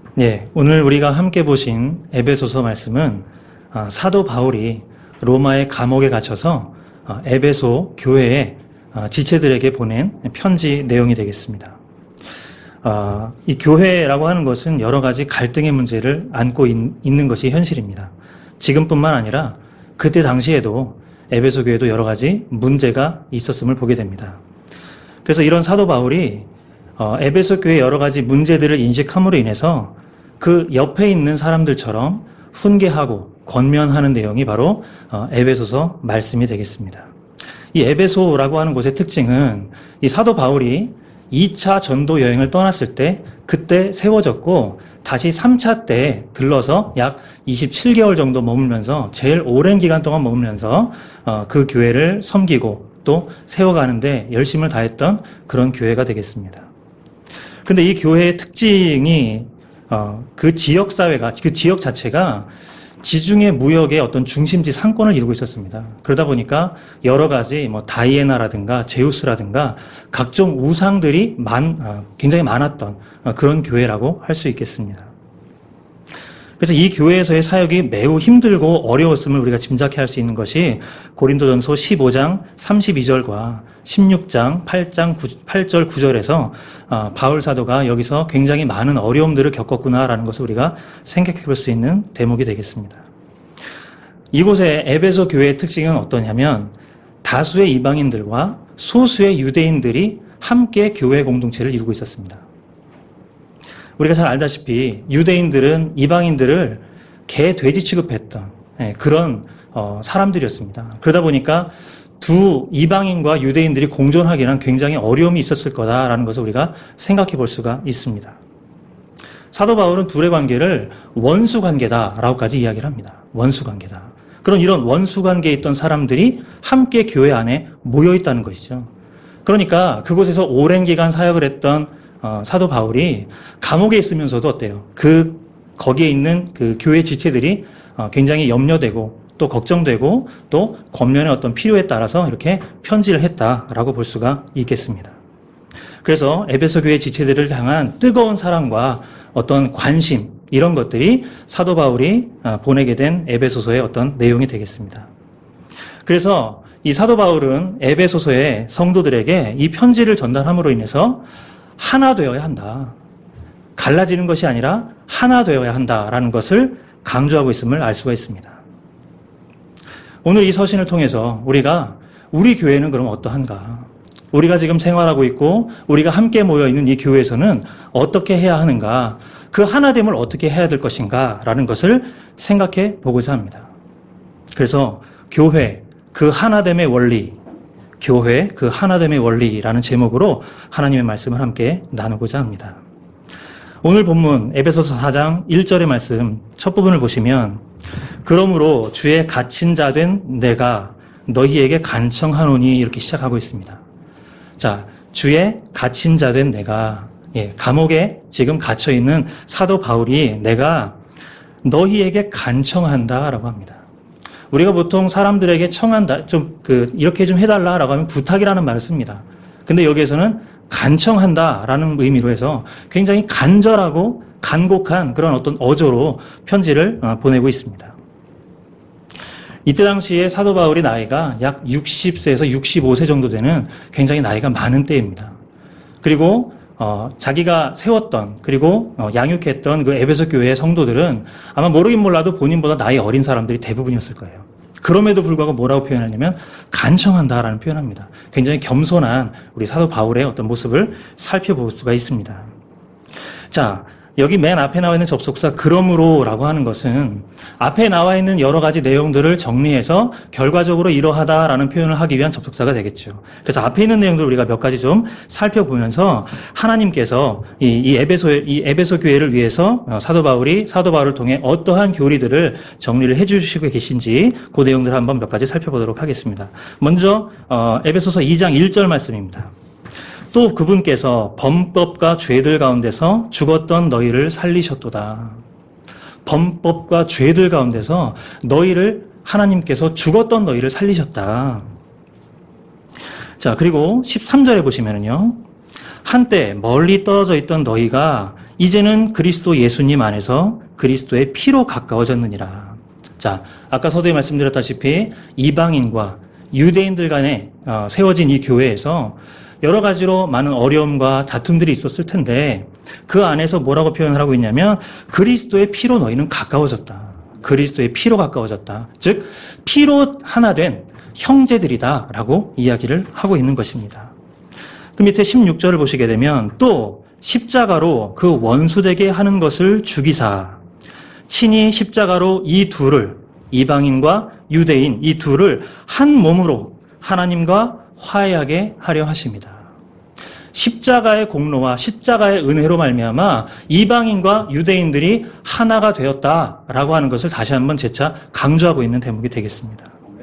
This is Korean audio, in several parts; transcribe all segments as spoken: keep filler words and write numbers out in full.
네, 오늘 우리가 함께 보신 에베소서 말씀은 사도 바울이 로마의 감옥에 갇혀서 에베소 교회의 지체들에게 보낸 편지 내용이 되겠습니다. 이 교회라고 하는 것은 여러 가지 갈등의 문제를 안고 있는 것이 현실입니다. 지금뿐만 아니라 그때 당시에도 에베소 교회도 여러 가지 문제가 있었음을 보게 됩니다. 그래서 이런 사도 바울이 에베소 교회의 여러 가지 문제들을 인식함으로 인해서 그 옆에 있는 사람들처럼 훈계하고 권면하는 내용이 바로 에베소서 말씀이 되겠습니다. 이 에베소라고 하는 곳의 특징은 이 사도 바울이 이 차 전도 여행을 떠났을 때 그때 세워졌고 다시 삼 차 때 들러서 약 이십칠 개월 정도 머물면서 제일 오랜 기간 동안 머물면서 그 교회를 섬기고 또 세워가는데 열심을 다했던 그런 교회가 되겠습니다. 그런데 이 교회의 특징이 그 지역 사회가, 그 지역 자체가 지중해 무역의 어떤 중심지 상권을 이루고 있었습니다. 그러다 보니까 여러 가지 뭐 다이애나라든가 제우스라든가 각종 우상들이 많, 굉장히 많았던 그런 교회라고 할 수 있겠습니다. 그래서 이 교회에서의 사역이 매우 힘들고 어려웠음을 우리가 짐작해 할 수 있는 것이 고린도전서 십오 장 삼십이 절과 십육 장 팔 장 팔 절 구 절에서 바울 사도가 여기서 굉장히 많은 어려움들을 겪었구나라는 것을 우리가 생각해 볼 수 있는 대목이 되겠습니다. 이곳의 에베소 교회의 특징은 어떠냐면 다수의 이방인들과 소수의 유대인들이 함께 교회 공동체를 이루고 있었습니다. 우리가 잘 알다시피 유대인들은 이방인들을 개, 돼지 취급했던 그런 사람들이었습니다. 그러다 보니까 두 이방인과 유대인들이 공존하기는 굉장히 어려움이 있었을 거다라는 것을 우리가 생각해 볼 수가 있습니다. 사도 바울은 둘의 관계를 원수 관계다라고까지 이야기를 합니다. 원수 관계다. 그런 이런 원수 관계에 있던 사람들이 함께 교회 안에 모여 있다는 것이죠. 그러니까 그곳에서 오랜 기간 사역을 했던 어, 사도 바울이 감옥에 있으면서도 어때요? 그 거기에 있는 그 교회 지체들이 어, 굉장히 염려되고 또 걱정되고 또 권면의 어떤 필요에 따라서 이렇게 편지를 했다라고 볼 수가 있겠습니다. 그래서 에베소 교회 지체들을 향한 뜨거운 사랑과 어떤 관심 이런 것들이 사도 바울이 보내게 된 에베소서의 어떤 내용이 되겠습니다. 그래서 이 사도 바울은 에베소서의 성도들에게 이 편지를 전달함으로 인해서 하나 되어야 한다. 갈라지는 것이 아니라 하나 되어야 한다라는 것을 강조하고 있음을 알 수가 있습니다. 오늘 이 서신을 통해서 우리가 우리 교회는 그럼 어떠한가? 우리가 지금 생활하고 있고 우리가 함께 모여있는 이 교회에서는 어떻게 해야 하는가? 그 하나됨을 어떻게 해야 될 것인가? 라는 것을 생각해 보고자 합니다. 그래서 교회, 그 하나됨의 원리, 교회 그 하나됨의 원리라는 제목으로 하나님의 말씀을 함께 나누고자 합니다. 오늘 본문 에베소서 사 장 일 절의 말씀 첫 부분을 보시면 그러므로 주의 갇힌 자 된 내가 너희에게 간청하노니 이렇게 시작하고 있습니다. 자, 주의 갇힌 자 된 내가 예, 감옥에 지금 갇혀 있는 사도 바울이 내가 너희에게 간청한다라고 합니다. 우리가 보통 사람들에게 청한다, 좀, 그, 이렇게 좀 해달라라고 하면 부탁이라는 말을 씁니다. 근데 여기에서는 간청한다라는 의미로 해서 굉장히 간절하고 간곡한 그런 어떤 어조로 편지를 보내고 있습니다. 이때 당시에 사도 바울의 나이가 약 육십 세에서 육십오 세 정도 되는 굉장히 나이가 많은 때입니다. 그리고 어, 자기가 세웠던 그리고 어, 양육했던 그 에베소 교회의 성도들은 아마 모르긴 몰라도 본인보다 나이 어린 사람들이 대부분이었을 거예요. 그럼에도 불구하고 뭐라고 표현하냐면 간청한다라는 표현합니다. 굉장히 겸손한 우리 사도 바울의 어떤 모습을 살펴볼 수가 있습니다. 자, 여기 맨 앞에 나와 있는 접속사 그러므로라고 하는 것은 앞에 나와 있는 여러 가지 내용들을 정리해서 결과적으로 이러하다라는 표현을 하기 위한 접속사가 되겠죠. 그래서 앞에 있는 내용들을 우리가 몇 가지 좀 살펴보면서 하나님께서 이, 이 에베소 이 에베소 교회를 위해서 사도 바울이 사도 바울을 통해 어떠한 교리들을 정리를 해주시고 계신지 그 내용들을 한번 몇 가지 살펴보도록 하겠습니다. 먼저 어, 에베소서 이 장 일 절 말씀입니다. 또 그분께서 범법과 죄들 가운데서 죽었던 너희를 살리셨도다. 범법과 죄들 가운데서 너희를 하나님께서 죽었던 너희를 살리셨다. 자, 그리고 십삼 절에 보시면은요. 한때 멀리 떨어져 있던 너희가 이제는 그리스도 예수님 안에서 그리스도의 피로 가까워졌느니라. 자, 아까 서두에 말씀드렸다시피 이방인과 유대인들 간에 세워진 이 교회에서 여러 가지로 많은 어려움과 다툼들이 있었을 텐데 그 안에서 뭐라고 표현을 하고 있냐면 그리스도의 피로 너희는 가까워졌다. 그리스도의 피로 가까워졌다. 즉 피로 하나 된 형제들이다라고 이야기를 하고 있는 것입니다. 그 밑에 십육 절을 보시게 되면 또 십자가로 그 원수되게 하는 것을 죽이사 친히 십자가로 이 둘을 이방인과 유대인 이 둘을 한 몸으로 하나님과 화해하게 하려 하십니다. 십자가의 공로와 십자가의 은혜로 말미암아 이방인과 유대인들이 하나가 되었다라고 하는 것을 다시 한번 재차 강조하고 있는 대목이 되겠습니다.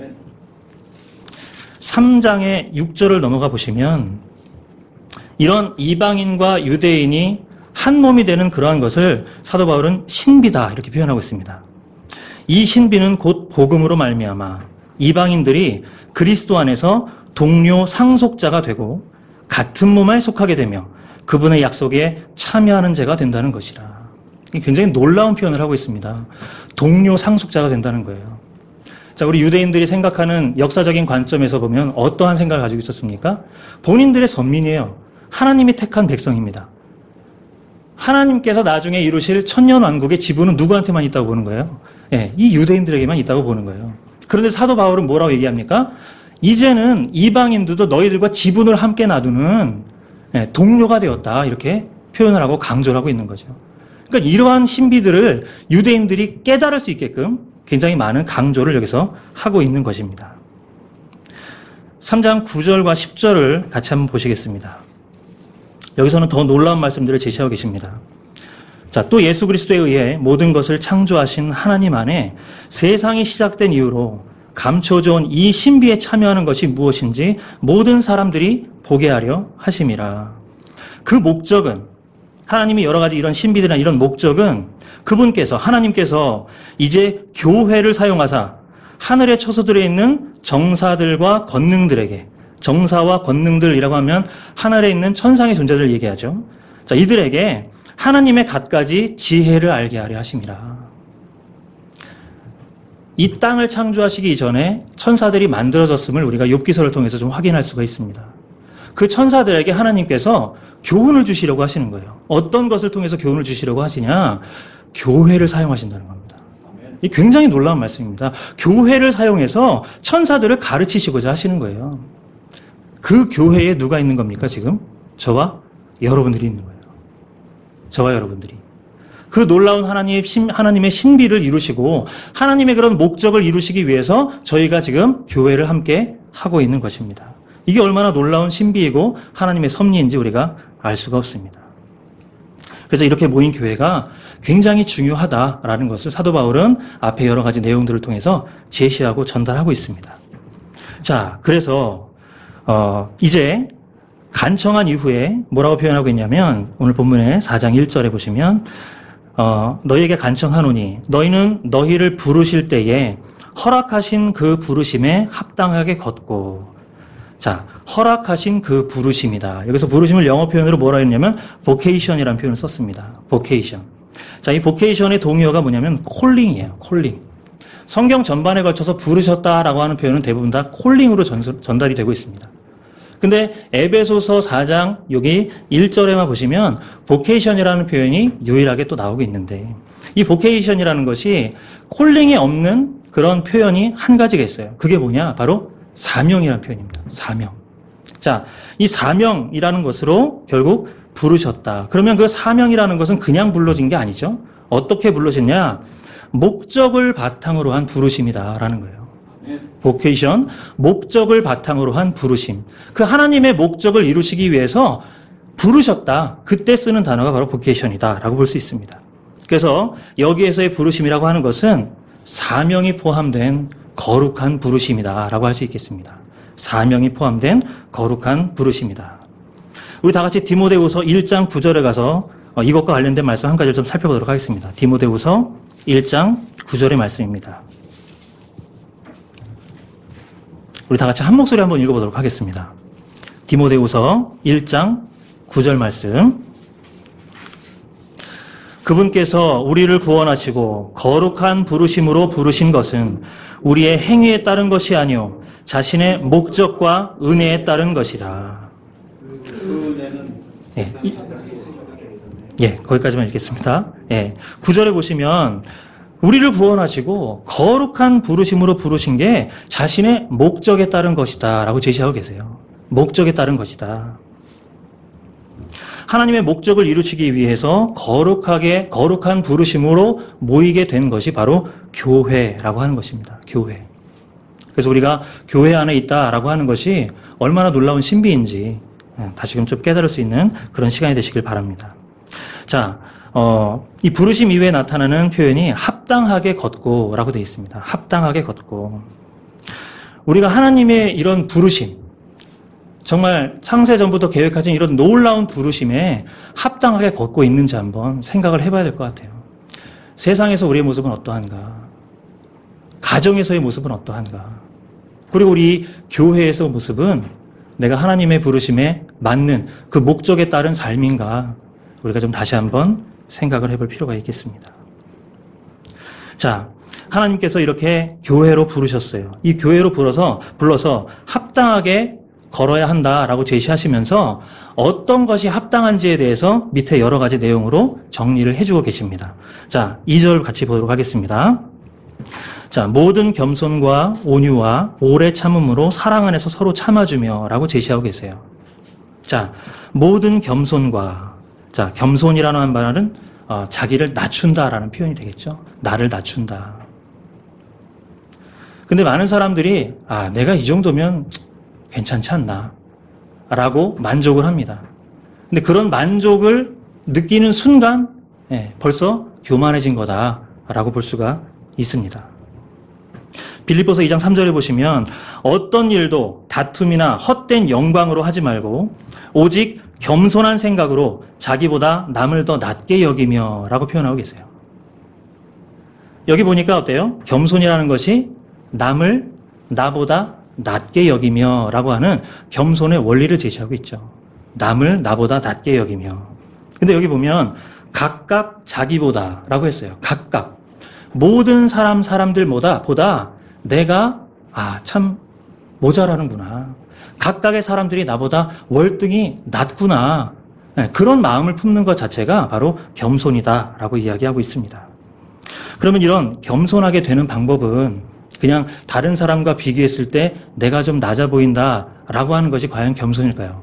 삼 장의 육 절을 넘어가 보시면 이런 이방인과 유대인이 한 몸이 되는 그러한 것을 사도 바울은 신비다 이렇게 표현하고 있습니다. 이 신비는 곧 복음으로 말미암아 이방인들이 그리스도 안에서 동료 상속자가 되고 같은 몸에 속하게 되며 그분의 약속에 참여하는 자가 된다는 것이라. 굉장히 놀라운 표현을 하고 있습니다. 동료 상속자가 된다는 거예요. 자, 우리 유대인들이 생각하는 역사적인 관점에서 보면 어떠한 생각을 가지고 있었습니까? 본인들의 선민이에요. 하나님이 택한 백성입니다. 하나님께서 나중에 이루실 천년왕국의 지분은 누구한테만 있다고 보는 거예요? 예, 이 유대인들에게만 있다고 보는 거예요. 그런데 사도 바울은 뭐라고 얘기합니까? 이제는 이방인들도 너희들과 지분을 함께 나누는 예, 동료가 되었다 이렇게 표현을 하고 강조를 하고 있는 거죠. 그러니까 이러한 신비들을 유대인들이 깨달을 수 있게끔 굉장히 많은 강조를 여기서 하고 있는 것입니다. 삼 장 구 절과 십 절을 같이 한번 보시겠습니다. 여기서는 더 놀라운 말씀들을 제시하고 계십니다. 자, 또 예수 그리스도에 의해 모든 것을 창조하신 하나님 안에 세상이 시작된 이후로 감춰져온 이 신비에 참여하는 것이 무엇인지 모든 사람들이 보게 하려 하심이라. 그 목적은 하나님이 여러 가지 이런 신비들이나 이런 목적은 그분께서 하나님께서 이제 교회를 사용하사 하늘에 처소들에 있는 정사들과 권능들에게 정사와 권능들이라고 하면 하늘에 있는 천상의 존재들을 얘기하죠. 자, 이들에게 하나님의 갖가지 지혜를 알게 하려 하심이라. 이 땅을 창조하시기 이전에 천사들이 만들어졌음을 우리가 욥기서를 통해서 좀 확인할 수가 있습니다. 그 천사들에게 하나님께서 교훈을 주시려고 하시는 거예요. 어떤 것을 통해서 교훈을 주시려고 하시냐? 교회를 사용하신다는 겁니다. 이 굉장히 놀라운 말씀입니다. 교회를 사용해서 천사들을 가르치시고자 하시는 거예요. 그 교회에 누가 있는 겁니까, 지금? 저와 여러분들이 있는 거예요. 저와 여러분들이. 그 놀라운 하나님, 하나님의 신비를 이루시고 하나님의 그런 목적을 이루시기 위해서 저희가 지금 교회를 함께 하고 있는 것입니다. 이게 얼마나 놀라운 신비이고 하나님의 섭리인지 우리가 알 수가 없습니다. 그래서 이렇게 모인 교회가 굉장히 중요하다라는 것을 사도 바울은 앞에 여러 가지 내용들을 통해서 제시하고 전달하고 있습니다. 자, 그래서 어, 이제 간청한 이후에 뭐라고 표현하고 있냐면 오늘 본문의 사 장 일 절에 보시면 어, 너희에게 간청하노니 너희는 너희를 부르실 때에 허락하신 그 부르심에 합당하게 걷고. 자, 허락하신 그 부르심이다. 여기서 부르심을 영어 표현으로 뭐라 했냐면 vocation이라는 표현을 썼습니다. vocation. 자, 이 vocation의 동의어가 뭐냐면 calling이에요. calling. 성경 전반에 걸쳐서 부르셨다라고 하는 표현은 대부분 다 calling으로 전, 전달이 되고 있습니다. 근데 에베소서 사 장 여기 일 절에만 보시면 vocation이라는 표현이 유일하게 또 나오고 있는데 이 vocation이라는 것이 콜링이 없는 그런 표현이 한 가지가 있어요. 그게 뭐냐? 바로 사명이라는 표현입니다. 사명. 자, 이 사명이라는 것으로 결국 부르셨다. 그러면 그 사명이라는 것은 그냥 불러진 게 아니죠. 어떻게 불러졌냐? 목적을 바탕으로 한 부르심이다라는 거예요. vocation, 목적을 바탕으로 한 부르심. 그 하나님의 목적을 이루시기 위해서 부르셨다. 그때 쓰는 단어가 바로 vocation이다라고 볼 수 있습니다. 그래서 여기에서의 부르심이라고 하는 것은 사명이 포함된 거룩한 부르심이다라고 할 수 있겠습니다. 사명이 포함된 거룩한 부르심이다. 우리 다 같이 디모데후서 일 장 구 절에 가서 이것과 관련된 말씀 한 가지를 좀 살펴보도록 하겠습니다. 디모데후서 일 장 구 절의 말씀입니다. 우리 다 같이 한 목소리 한번 읽어보도록 하겠습니다. 디모데후서 일 장 구 절 말씀. 그분께서 우리를 구원하시고 거룩한 부르심으로 부르신 것은 우리의 행위에 따른 것이 아니요 자신의 목적과 은혜에 따른 것이다. 예, 이, 예, 거기까지만 읽겠습니다. 예, 구 절에 보시면 우리를 구원하시고 거룩한 부르심으로 부르신 게 자신의 목적에 따른 것이다 라고 제시하고 계세요. 목적에 따른 것이다. 하나님의 목적을 이루시기 위해서 거룩하게, 거룩한 부르심으로 모이게 된 것이 바로 교회라고 하는 것입니다. 교회. 그래서 우리가 교회 안에 있다라고 하는 것이 얼마나 놀라운 신비인지 다시금 좀 깨달을 수 있는 그런 시간이 되시길 바랍니다. 자, 어, 이 부르심 이후에 나타나는 표현이 합당하게 걷고라고 되어 있습니다. 합당하게 걷고. 우리가 하나님의 이런 부르심, 정말 창세전부터 계획하신 이런 놀라운 부르심에 합당하게 걷고 있는지 한번 생각을 해봐야 될 것 같아요. 세상에서 우리의 모습은 어떠한가? 가정에서의 모습은 어떠한가? 그리고 우리 교회에서의 모습은 내가 하나님의 부르심에 맞는 그 목적에 따른 삶인가? 우리가 좀 다시 한번 생각을 해볼 필요가 있겠습니다. 자, 하나님께서 이렇게 교회로 부르셨어요. 이 교회로 불러서, 불러서 합당하게 걸어야 한다라고 제시하시면서 어떤 것이 합당한지에 대해서 밑에 여러 가지 내용으로 정리를 해주고 계십니다. 자, 이 절 같이 보도록 하겠습니다. 자, 모든 겸손과 온유와 오래 참음으로 사랑 안에서 서로 참아주며 라고 제시하고 계세요. 자, 모든 겸손과, 자, 겸손이라는 말은 어, 자기를 낮춘다라는 표현이 되겠죠. 나를 낮춘다. 근데 많은 사람들이 아, 내가 이 정도면 괜찮지 않나? 라고 만족을 합니다. 근데 그런 만족을 느끼는 순간 예, 벌써 교만해진 거다라고 볼 수가 있습니다. 빌립보서 이 장 삼 절에 보시면 어떤 일도 다툼이나 헛된 영광으로 하지 말고 오직 겸손한 생각으로 자기보다 남을 더 낮게 여기며 라고 표현하고 계세요. 여기 보니까 어때요? 겸손이라는 것이 남을 나보다 낮게 여기며 라고 하는 겸손의 원리를 제시하고 있죠. 남을 나보다 낮게 여기며. 근데 여기 보면 각각 자기보다 라고 했어요. 각각. 모든 사람, 사람들보다, 보다 내가, 아, 참 모자라는구나. 각각의 사람들이 나보다 월등히 낮구나. 네, 그런 마음을 품는 것 자체가 바로 겸손이다 라고 이야기하고 있습니다. 그러면 이런 겸손하게 되는 방법은 그냥 다른 사람과 비교했을 때 내가 좀 낮아 보인다라고 하는 것이 과연 겸손일까요?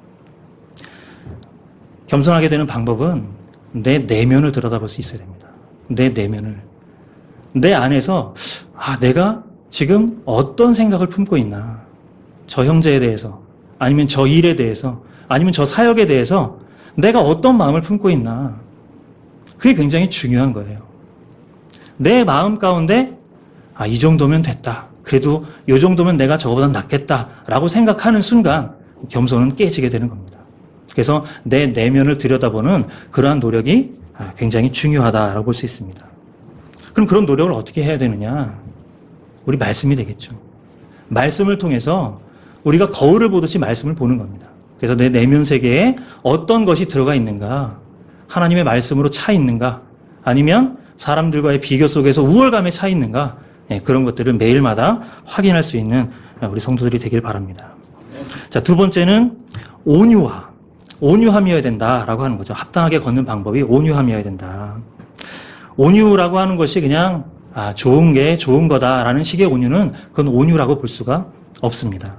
겸손하게 되는 방법은 내 내면을 들여다볼 수 있어야 됩니다. 내 내면을. 내 안에서 아, 내가 지금 어떤 생각을 품고 있나? 저 형제에 대해서, 아니면 저 일에 대해서, 아니면 저 사역에 대해서 내가 어떤 마음을 품고 있나? 그게 굉장히 중요한 거예요. 내 마음 가운데 아, 이 정도면 됐다. 그래도 이 정도면 내가 저거보다 낫겠다라고 생각하는 순간 겸손은 깨지게 되는 겁니다. 그래서 내 내면을 들여다보는 그러한 노력이 굉장히 중요하다라고 볼 수 있습니다. 그럼 그런 노력을 어떻게 해야 되느냐? 우리 말씀이 되겠죠. 말씀을 통해서 우리가 거울을 보듯이 말씀을 보는 겁니다. 그래서 내 내면 세계에 어떤 것이 들어가 있는가? 하나님의 말씀으로 차 있는가? 아니면 사람들과의 비교 속에서 우월감에 차 있는가? 네, 그런 것들을 매일마다 확인할 수 있는 우리 성도들이 되길 바랍니다. 자, 두 번째는 온유와, 온유함이어야 된다라고 하는 거죠. 합당하게 걷는 방법이 온유함이어야 된다. 온유라고 하는 것이 그냥 아, 좋은 게 좋은 거다라는 식의 온유는 그건 온유라고 볼 수가 없습니다.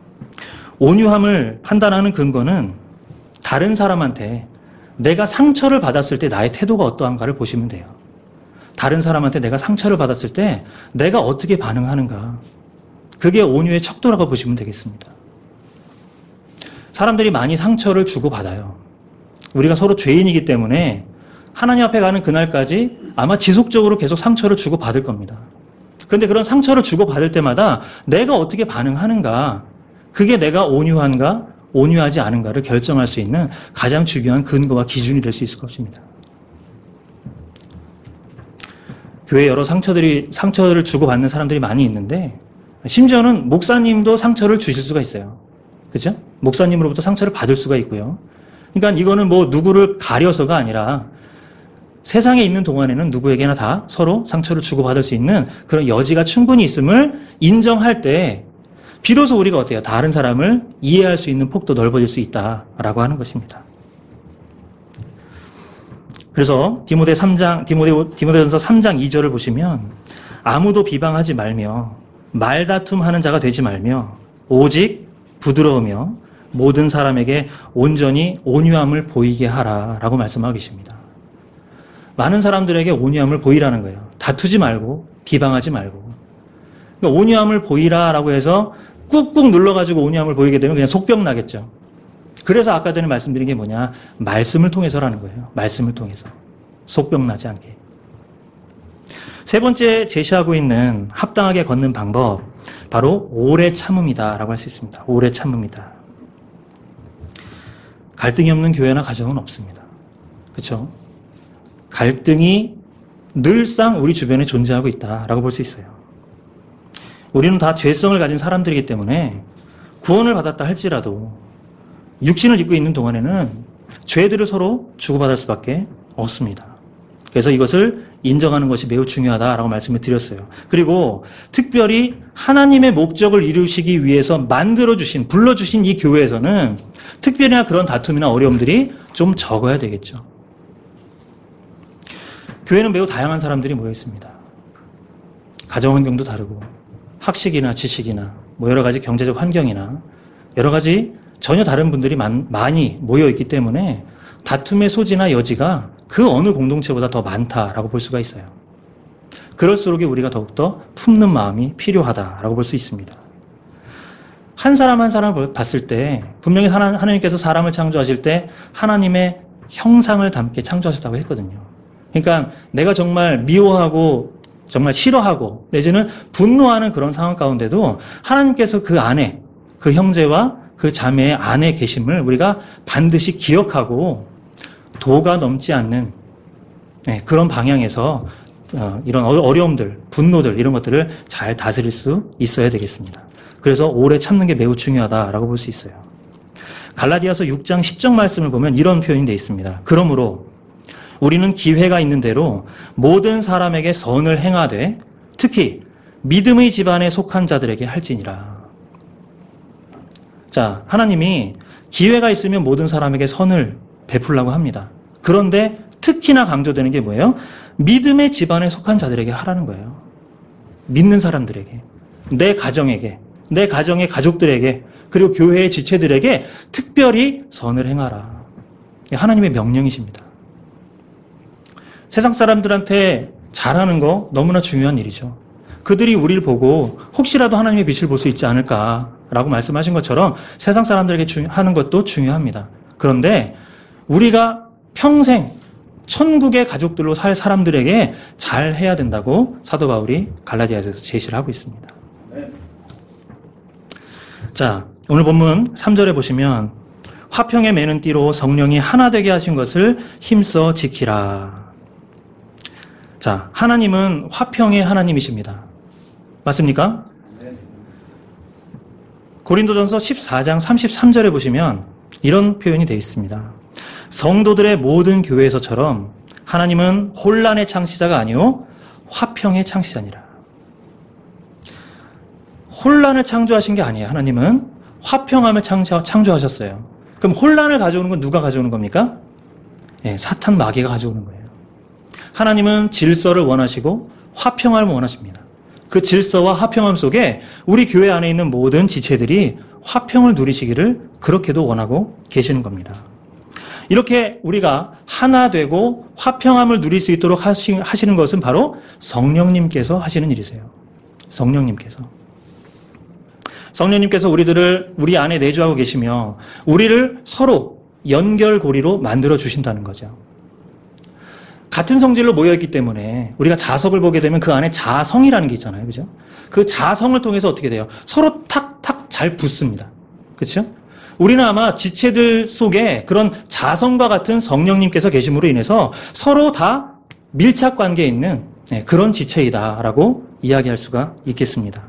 온유함을 판단하는 근거는 다른 사람한테 내가 상처를 받았을 때 나의 태도가 어떠한가를 보시면 돼요. 다른 사람한테 내가 상처를 받았을 때 내가 어떻게 반응하는가. 그게 온유의 척도라고 보시면 되겠습니다. 사람들이 많이 상처를 주고받아요. 우리가 서로 죄인이기 때문에 하나님 앞에 가는 그날까지 아마 지속적으로 계속 상처를 주고받을 겁니다. 그런데 그런 상처를 주고받을 때마다 내가 어떻게 반응하는가, 그게 내가 온유한가 온유하지 않은가를 결정할 수 있는 가장 중요한 근거와 기준이 될 수 있을 것입니다. 교회에 여러 상처들이, 상처를 주고받는 사람들이 많이 있는데, 심지어는 목사님도 상처를 주실 수가 있어요. 그죠? 목사님으로부터 상처를 받을 수가 있고요. 그러니까 이거는 뭐 누구를 가려서가 아니라, 세상에 있는 동안에는 누구에게나 다 서로 상처를 주고받을 수 있는 그런 여지가 충분히 있음을 인정할 때 비로소 우리가 어때요? 다른 사람을 이해할 수 있는 폭도 넓어질 수 있다라고 하는 것입니다. 그래서 디모데 삼 장, 디모데, 디모데전서 삼 장 이 절을 보시면 아무도 비방하지 말며 말다툼하는 자가 되지 말며 오직 부드러우며 모든 사람에게 온전히 온유함을 보이게 하라라고 말씀하고 계십니다. 많은 사람들에게 온유함을 보이라는 거예요. 다투지 말고 비방하지 말고. 그러니까 온유함을 보이라라고 해서 꾹꾹 눌러가지고 온유함을 보이게 되면 그냥 속병 나겠죠. 그래서 아까 전에 말씀드린 게 뭐냐? 말씀을 통해서라는 거예요. 말씀을 통해서. 속병 나지 않게. 세 번째 제시하고 있는 합당하게 걷는 방법, 바로 오래 참음이다라고 할 수 있습니다. 오래 참음이다. 갈등이 없는 교회나 가정은 없습니다. 그렇죠? 갈등이 늘상 우리 주변에 존재하고 있다라고 볼 수 있어요. 우리는 다 죄성을 가진 사람들이기 때문에 구원을 받았다 할지라도 육신을 입고 있는 동안에는 죄들을 서로 주고받을 수밖에 없습니다. 그래서 이것을 인정하는 것이 매우 중요하다라고 말씀을 드렸어요. 그리고 특별히 하나님의 목적을 이루시기 위해서 만들어주신, 불러주신 이 교회에서는 특별히나 그런 다툼이나 어려움들이 좀 적어야 되겠죠. 교회는 매우 다양한 사람들이 모여 있습니다. 가정 환경도 다르고 학식이나 지식이나 뭐 여러 가지 경제적 환경이나 여러 가지 전혀 다른 분들이 많, 많이 모여 있기 때문에 다툼의 소지나 여지가 그 어느 공동체보다 더 많다라고 볼 수가 있어요. 그럴수록 우리가 더욱더 품는 마음이 필요하다라고 볼 수 있습니다. 한 사람 한 사람을 봤을 때 분명히 하나님께서 사람을 창조하실 때 하나님의 형상을 담게 창조하셨다고 했거든요. 그러니까 내가 정말 미워하고 정말 싫어하고 내지는 분노하는 그런 상황 가운데도 하나님께서 그 안에 그 형제와 그 자매의 안에 계심을 우리가 반드시 기억하고 도가 넘지 않는 그런 방향에서 이런 어려움들, 분노들 이런 것들을 잘 다스릴 수 있어야 되겠습니다. 그래서 오래 참는 게 매우 중요하다라고 볼 수 있어요. 갈라디아서 육 장 십 절 말씀을 보면 이런 표현이 되어 있습니다. 그러므로 우리는 기회가 있는 대로 모든 사람에게 선을 행하되 특히 믿음의 집안에 속한 자들에게 할지니라. 자, 하나님이 기회가 있으면 모든 사람에게 선을 베풀라고 합니다. 그런데 특히나 강조되는 게 뭐예요? 믿음의 집안에 속한 자들에게 하라는 거예요. 믿는 사람들에게, 내 가정에게, 내 가정의 가족들에게, 그리고 교회의 지체들에게 특별히 선을 행하라. 하나님의 명령이십니다. 세상 사람들한테 잘하는 거 너무나 중요한 일이죠. 그들이 우리를 보고 혹시라도 하나님의 빛을 볼 수 있지 않을까라고 말씀하신 것처럼 세상 사람들에게 하는 것도 중요합니다. 그런데 우리가 평생 천국의 가족들로 살 사람들에게 잘 해야 된다고 사도 바울이 갈라디아서에서 제시를 하고 있습니다. 자, 오늘 본문 삼 절에 보시면 화평에 매는 띠로 성령이 하나 되게 하신 것을 힘써 지키라. 자, 하나님은 화평의 하나님이십니다. 맞습니까? 고린도전서 십사 장 삼십삼 절에 보시면 이런 표현이 되어 있습니다. 성도들의 모든 교회에서처럼 하나님은 혼란의 창시자가 아니요 화평의 창시자니라. 혼란을 창조하신 게 아니에요. 하나님은 화평함을 창조, 창조하셨어요. 그럼 혼란을 가져오는 건 누가 가져오는 겁니까? 예, 사탄 마귀가 가져오는 거예요. 하나님은 질서를 원하시고 화평함을 원하십니다. 그 질서와 화평함 속에 우리 교회 안에 있는 모든 지체들이 화평을 누리시기를 그렇게도 원하고 계시는 겁니다. 이렇게 우리가 하나 되고 화평함을 누릴 수 있도록 하시는 것은 바로 성령님께서 하시는 일이세요. 성령님께서. 성령님께서 우리들을 우리 안에 내주하고 계시며 우리를 서로 연결고리로 만들어 주신다는 거죠. 같은 성질로 모여있기 때문에 우리가 자석을 보게 되면 그 안에 자성이라는 게 있잖아요. 그죠? 그 자성을 통해서 어떻게 돼요? 서로 탁탁 잘 붙습니다. 그렇죠? 우리는 아마 지체들 속에 그런 자성과 같은 성령님께서 계심으로 인해서 서로 다 밀착 관계에 있는 그런 지체이다라고 이야기할 수가 있겠습니다.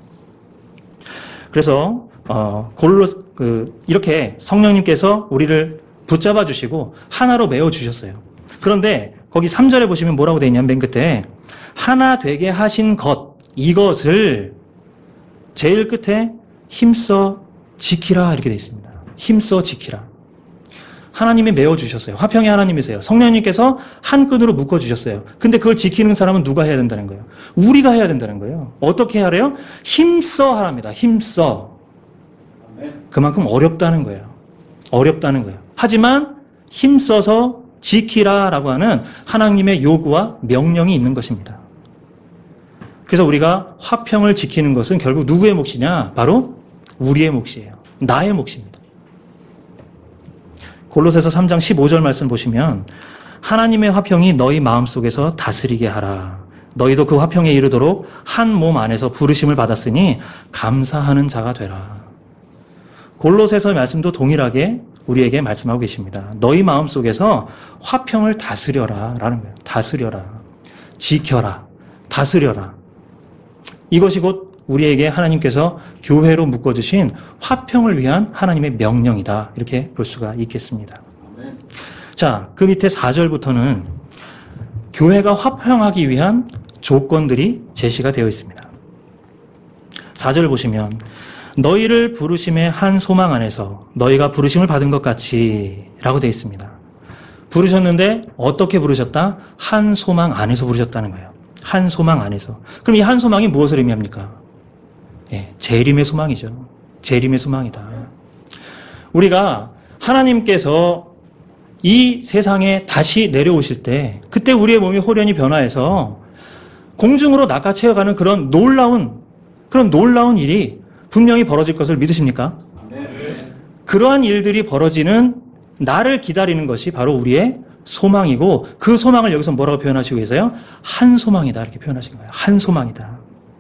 그래서 어, 골로 그 이렇게 성령님께서 우리를 붙잡아 주시고 하나로 메어 주셨어요. 그런데 거기 삼 절에 보시면 뭐라고 되어 있냐면 맨 끝에 하나 되게 하신 것, 이것을 제일 끝에 힘써 지키라 이렇게 되어 있습니다. 힘써 지키라. 하나님이 메워주셨어요. 화평의 하나님이세요. 성령님께서 한 끈으로 묶어주셨어요. 근데 그걸 지키는 사람은 누가 해야 된다는 거예요? 우리가 해야 된다는 거예요. 어떻게 하래요? 힘써 하랍니다. 힘써. 그만큼 어렵다는 거예요. 어렵다는 거예요. 하지만 힘써서 지키라라고 하는 하나님의 요구와 명령이 있는 것입니다. 그래서 우리가 화평을 지키는 것은 결국 누구의 몫이냐? 바로 우리의 몫이에요. 나의 몫입니다. 골로새서 삼 장 십오 절 말씀 보시면 하나님의 화평이 너희 마음속에서 다스리게 하라. 너희도 그 화평에 이르도록 한 몸 안에서 부르심을 받았으니 감사하는 자가 되라. 골로새서의 말씀도 동일하게 우리에게 말씀하고 계십니다. 너희 마음속에서 화평을 다스려라 라는 거예요. 다스려라. 지켜라. 다스려라. 이것이 곧 우리에게 하나님께서 교회로 묶어주신 화평을 위한 하나님의 명령이다. 이렇게 볼 수가 있겠습니다. 자, 그 밑에 사 절부터는 교회가 화평하기 위한 조건들이 제시가 되어 있습니다. 사 절 보시면 너희를 부르심의 한 소망 안에서 너희가 부르심을 받은 것 같이 라고 되어 있습니다. 부르셨는데 어떻게 부르셨다? 한 소망 안에서 부르셨다는 거예요. 한 소망 안에서. 그럼 이 한 소망이 무엇을 의미합니까? 예, 재림의 소망이죠. 재림의 소망이다. 우리가 하나님께서 이 세상에 다시 내려오실 때 그때 우리의 몸이 호련히 변화해서 공중으로 낚아채어가는 그런 놀라운 그런 놀라운 일이 분명히 벌어질 것을 믿으십니까? 네. 그러한 일들이 벌어지는 나를 기다리는 것이 바로 우리의 소망이고 그 소망을 여기서 뭐라고 표현하시고 계세요? 한 소망이다 이렇게 표현하신 거예요. 한 소망이다.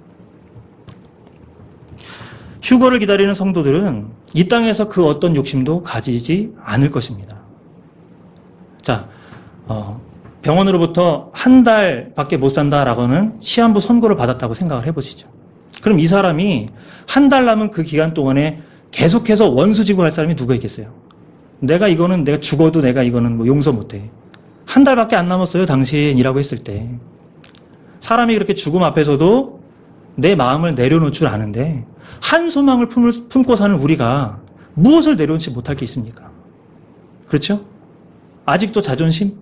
휴거를 기다리는 성도들은 이 땅에서 그 어떤 욕심도 가지지 않을 것입니다. 자, 어, 병원으로부터 한 달밖에 못 산다라고는 시한부 선고를 받았다고 생각을 해보시죠. 그럼 이 사람이 한 달 남은 그 기간 동안에 계속해서 원수지고 할 사람이 누가 있겠어요? 내가 이거는 내가 죽어도 내가 이거는 뭐 용서 못해. 한 달밖에 안 남았어요, 당신이라고 했을 때. 사람이 그렇게 죽음 앞에서도 내 마음을 내려놓을 줄 아는데 한 소망을 품고 사는 우리가 무엇을 내려놓지 못할 게 있습니까? 그렇죠? 아직도 자존심?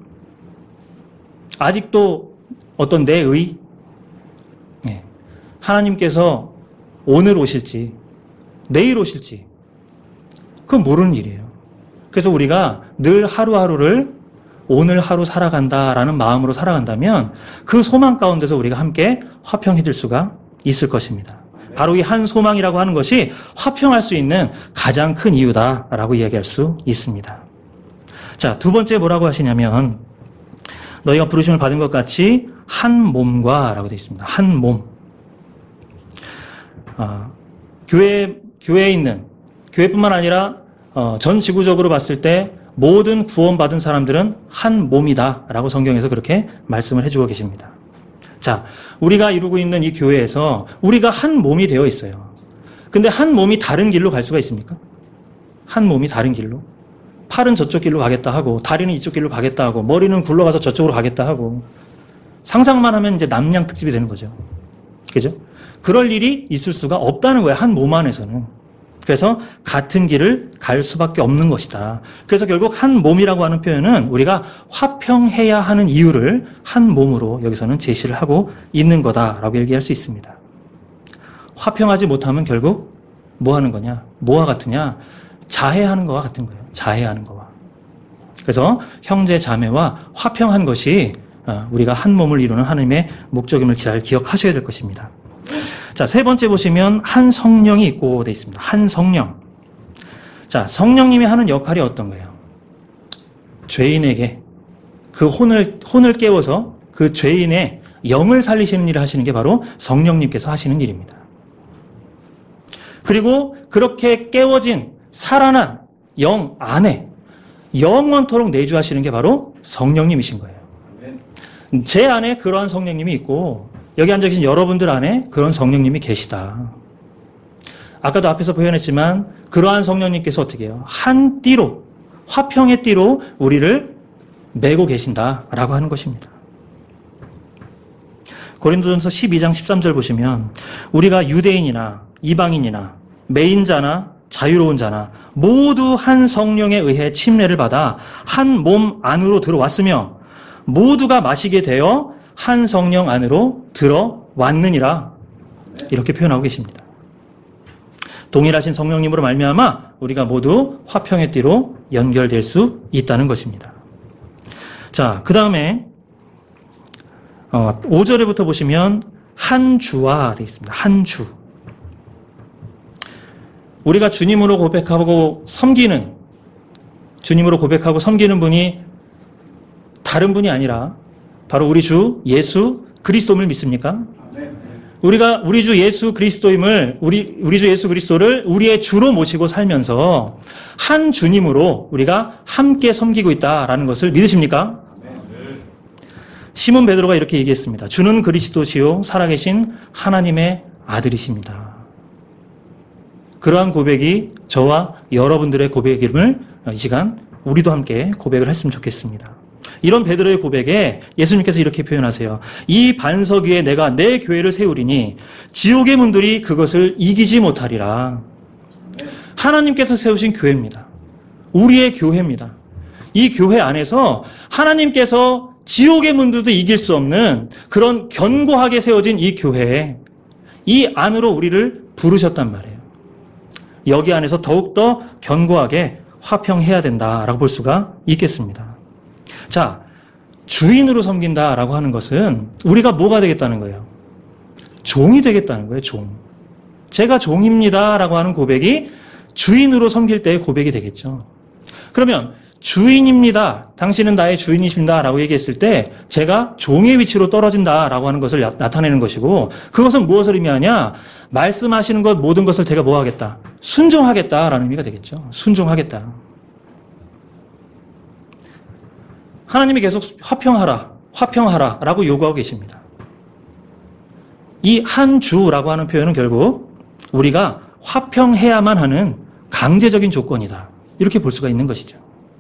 아직도 어떤 내 의? 네. 하나님께서 오늘 오실지 내일 오실지 그건 모르는 일이에요. 그래서 우리가 늘 하루하루를 오늘 하루 살아간다라는 마음으로 살아간다면 그 소망 가운데서 우리가 함께 화평해질 수가 있을 것입니다. 바로 이 한 소망이라고 하는 것이 화평할 수 있는 가장 큰 이유다라고 이야기할 수 있습니다. 자, 두 번째 뭐라고 하시냐면 너희가 부르심을 받은 것 같이 한 몸과 라고 되어 있습니다. 한 몸. 어, 교회, 교회에 있는, 교회뿐만 아니라 어, 전 지구적으로 봤을 때 모든 구원받은 사람들은 한 몸이다 라고 성경에서 그렇게 말씀을 해주고 계십니다. 자, 우리가 이루고 있는 이 교회에서 우리가 한 몸이 되어 있어요. 근데 한 몸이 다른 길로 갈 수가 있습니까? 한 몸이 다른 길로? 팔은 저쪽 길로 가겠다 하고 다리는 이쪽 길로 가겠다 하고 머리는 굴러가서 저쪽으로 가겠다 하고 상상만 하면 이제 남양 특집이 되는 거죠. 그죠? 그럴 일이 있을 수가 없다는 거예요. 한 몸 안에서는. 그래서 같은 길을 갈 수밖에 없는 것이다. 그래서 결국 한 몸이라고 하는 표현은 우리가 화평해야 하는 이유를 한 몸으로 여기서는 제시를 하고 있는 거다라고 얘기할 수 있습니다. 화평하지 못하면 결국 뭐 하는 거냐? 뭐와 같으냐? 자해하는 거와 같은 거예요. 자해하는 거와. 그래서 형제 자매와 화평한 것이 우리가 한 몸을 이루는 하나님의 목적임을 잘 기억하셔야 될 것입니다. 자, 세 번째 보시면 한 성령이 있고 되어 있습니다. 한 성령. 자, 성령님이 하는 역할이 어떤 거예요? 죄인에게 그 혼을, 혼을 깨워서 그 죄인의 영을 살리시는 일을 하시는 게 바로 성령님께서 하시는 일입니다. 그리고 그렇게 깨워진 살아난 영 안에 영원토록 내주하시는 게 바로 성령님이신 거예요. 제 안에 그러한 성령님이 있고 여기 앉아 계신 여러분들 안에 그런 성령님이 계시다. 아까도 앞에서 표현했지만 그러한 성령님께서 어떻게 해요? 한 띠로, 화평의 띠로 우리를 메고 계신다라고 하는 것입니다. 고린도전서 십이 장 십삼 절 보시면 우리가 유대인이나 이방인이나 매인자나 자유로운 자나 모두 한 성령에 의해 침례를 받아 한 몸 안으로 들어왔으며 모두가 마시게 되어 한 성령 안으로 들어왔느니라. 이렇게 표현하고 계십니다. 동일하신 성령님으로 말미암아 우리가 모두 화평의 띠로 연결될 수 있다는 것입니다. 자, 그 다음에 어, 오 절에부터 보시면 한 주와 되어 있습니다. 한 주. 우리가 주님으로 고백하고 섬기는, 주님으로 고백하고 섬기는 분이 다른 분이 아니라 바로 우리 주 예수 그리스도를 믿습니까? 우리가 우리 주 예수 그리스도임을 우리 우리 주 예수 그리스도를 우리의 주로 모시고 살면서 한 주님으로 우리가 함께 섬기고 있다라는 것을 믿으십니까? 시몬 베드로가 이렇게 얘기했습니다. 주는 그리스도시요 살아계신 하나님의 아들이십니다. 그러한 고백이 저와 여러분들의 고백임을 이 시간 우리도 함께 고백을 했으면 좋겠습니다. 이런 베드로의 고백에 예수님께서 이렇게 표현하세요. 이 반석 위에 내가 내 교회를 세우리니 지옥의 문들이 그것을 이기지 못하리라. 하나님께서 세우신 교회입니다. 우리의 교회입니다. 이 교회 안에서 하나님께서 지옥의 문들도 이길 수 없는 그런 견고하게 세워진 이 교회에 이 안으로 우리를 부르셨단 말이에요. 여기 안에서 더욱더 견고하게 화평해야 된다라고 볼 수가 있겠습니다. 자, 주인으로 섬긴다라고 하는 것은 우리가 뭐가 되겠다는 거예요? 종이 되겠다는 거예요, 종. 제가 종입니다라고 하는 고백이 주인으로 섬길 때의 고백이 되겠죠. 그러면 주인입니다. 당신은 나의 주인이십니다라고 얘기했을 때 제가 종의 위치로 떨어진다라고 하는 것을 나타내는 것이고 그것은 무엇을 의미하냐? 말씀하시는 것 모든 것을 제가 뭐 하겠다? 순종하겠다라는 의미가 되겠죠. 순종하겠다. 하나님이 계속 화평하라, 화평하라 라고 요구하고 계십니다. 이 한 주라고 하는 표현은 결국 우리가 화평해야만 하는 강제적인 조건이다. 이렇게 볼 수가 있는 것이죠.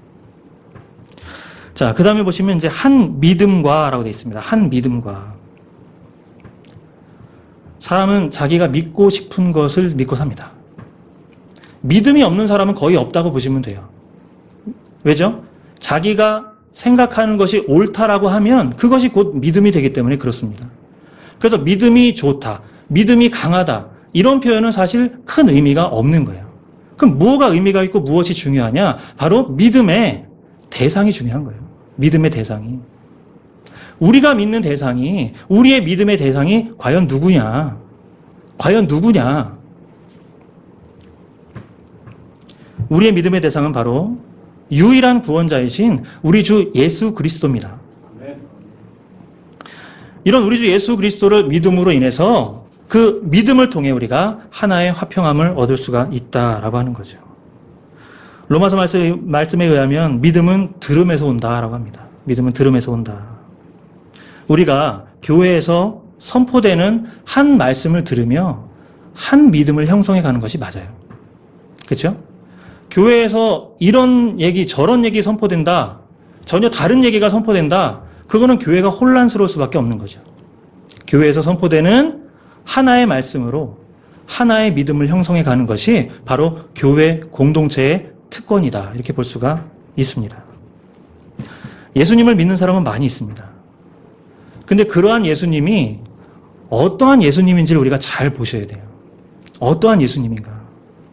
자, 그 다음에 보시면 이제 한 믿음과 라고 되어 있습니다. 한 믿음과. 사람은 자기가 믿고 싶은 것을 믿고 삽니다. 믿음이 없는 사람은 거의 없다고 보시면 돼요. 왜죠? 자기가 생각하는 것이 옳다라고 하면 그것이 곧 믿음이 되기 때문에 그렇습니다. 그래서 믿음이 좋다, 믿음이 강하다 이런 표현은 사실 큰 의미가 없는 거예요. 그럼 뭐가 의미가 있고 무엇이 중요하냐? 바로 믿음의 대상이 중요한 거예요. 믿음의 대상이. 우리가 믿는 대상이, 우리의 믿음의 대상이 과연 누구냐? 과연 누구냐? 우리의 믿음의 대상은 바로 유일한 구원자이신 우리 주 예수 그리스도입니다. 이런 우리 주 예수 그리스도를 믿음으로 인해서 그 믿음을 통해 우리가 하나의 화평함을 얻을 수가 있다라고 하는 거죠. 로마서 말씀에 의하면 믿음은 들음에서 온다라고 합니다. 믿음은 들음에서 온다. 우리가 교회에서 선포되는 한 말씀을 들으며 한 믿음을 형성해 가는 것이 맞아요. 그렇죠? 교회에서 이런 얘기 저런 얘기 선포된다. 전혀 다른 얘기가 선포된다. 그거는 교회가 혼란스러울 수밖에 없는 거죠. 교회에서 선포되는 하나의 말씀으로 하나의 믿음을 형성해 가는 것이 바로 교회 공동체의 특권이다. 이렇게 볼 수가 있습니다. 예수님을 믿는 사람은 많이 있습니다. 근데 그러한 예수님이 어떠한 예수님인지를 우리가 잘 보셔야 돼요. 어떠한 예수님인가?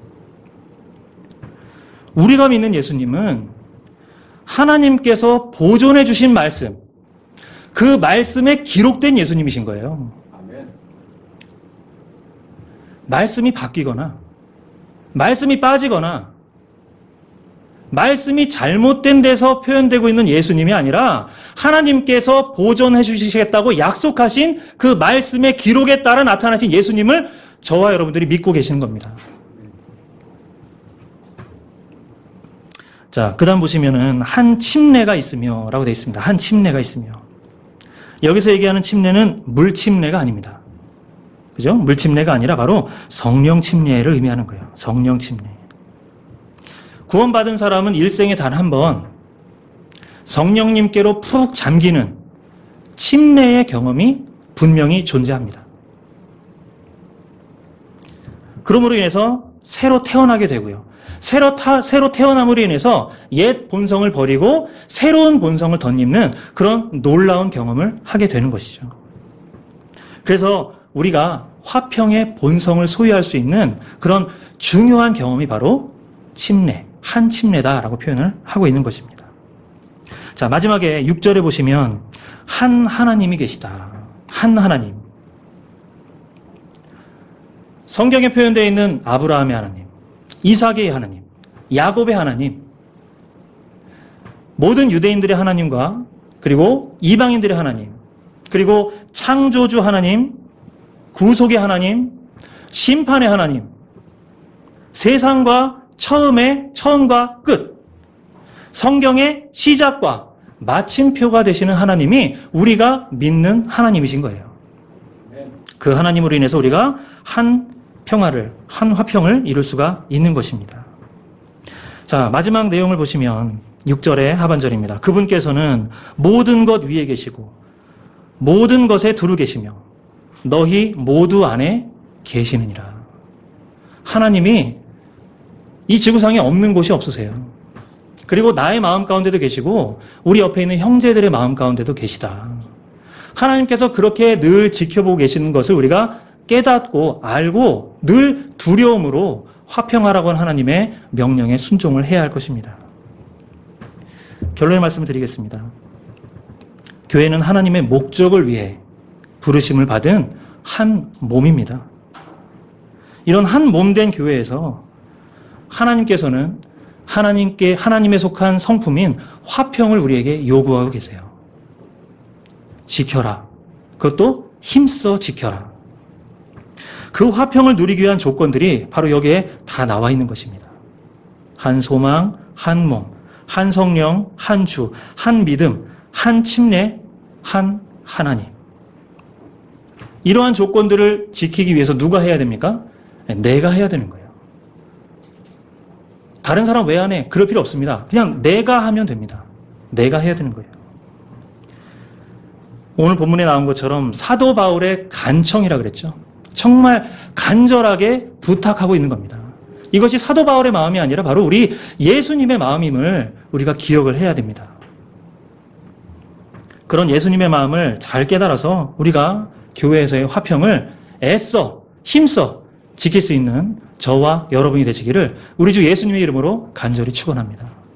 우리가 믿는 예수님은 하나님께서 보존해 주신 말씀, 그 말씀에 기록된 예수님이신 거예요. 말씀이 바뀌거나 말씀이 빠지거나 말씀이 잘못된 데서 표현되고 있는 예수님이 아니라 하나님께서 보존해 주시겠다고 약속하신 그 말씀의 기록에 따라 나타나신 예수님을 저와 여러분들이 믿고 계시는 겁니다. 자, 그 다음 보시면은 한 침례가 있으며 라고 되어 있습니다. 한 침례가 있으며. 여기서 얘기하는 침례는 물 침례가 아닙니다. 그죠? 물 침례가 아니라 바로 성령 침례를 의미하는 거예요. 성령 침례. 구원받은 사람은 일생에 단 한 번 성령님께로 푹 잠기는 침례의 경험이 분명히 존재합니다. 그러므로 인해서 새로 태어나게 되고요. 새로, 타, 새로 태어남으로 인해서 옛 본성을 버리고 새로운 본성을 덧입는 그런 놀라운 경험을 하게 되는 것이죠. 그래서 우리가 화평의 본성을 소유할 수 있는 그런 중요한 경험이 바로 침례, 한 침례다라고 표현을 하고 있는 것입니다. 자, 마지막에 육 절에 보시면 한 하나님이 계시다. 한 하나님. 성경에 표현되어 있는 아브라함의 하나님, 이삭의 하나님, 야곱의 하나님, 모든 유대인들의 하나님과 그리고 이방인들의 하나님, 그리고 창조주 하나님, 구속의 하나님, 심판의 하나님, 세상과 처음의 처음과 끝, 성경의 시작과 마침표가 되시는 하나님이 우리가 믿는 하나님이신 거예요. 그 하나님으로 인해서 우리가 한 평화를, 한 화평을 이룰 수가 있는 것입니다. 자, 마지막 내용을 보시면 육 절의 하반절입니다. 그분께서는 모든 것 위에 계시고 모든 것에 두루 계시며 너희 모두 안에 계시느니라. 하나님이 이 지구상에 없는 곳이 없으세요. 그리고 나의 마음 가운데도 계시고 우리 옆에 있는 형제들의 마음 가운데도 계시다. 하나님께서 그렇게 늘 지켜보고 계시는 것을 우리가 깨닫고 알고 늘 두려움으로 화평하라고 하는 하나님의 명령에 순종을 해야 할 것입니다. 결론의 말씀을 드리겠습니다. 교회는 하나님의 목적을 위해 부르심을 받은 한 몸입니다. 이런 한 몸된 교회에서 하나님께서는 하나님께, 하나님에 속한 성품인 화평을 우리에게 요구하고 계세요. 지켜라. 그것도 힘써 지켜라. 그 화평을 누리기 위한 조건들이 바로 여기에 다 나와 있는 것입니다. 한 소망, 한 몸, 한 성령, 한 주, 한 믿음, 한 침례, 한 하나님. 이러한 조건들을 지키기 위해서 누가 해야 됩니까? 내가 해야 되는 거예요. 다른 사람 왜 안 해? 그럴 필요 없습니다. 그냥 내가 하면 됩니다. 내가 해야 되는 거예요. 오늘 본문에 나온 것처럼 사도 바울의 간청이라 그랬죠. 정말 간절하게 부탁하고 있는 겁니다. 이것이 사도 바울의 마음이 아니라 바로 우리 예수님의 마음임을 우리가 기억을 해야 됩니다. 그런 예수님의 마음을 잘 깨달아서 우리가 교회에서의 화평을 애써 힘써 지킬 수 있는 저와 여러분이 되시기를 우리 주 예수님의 이름으로 간절히 축원합니다.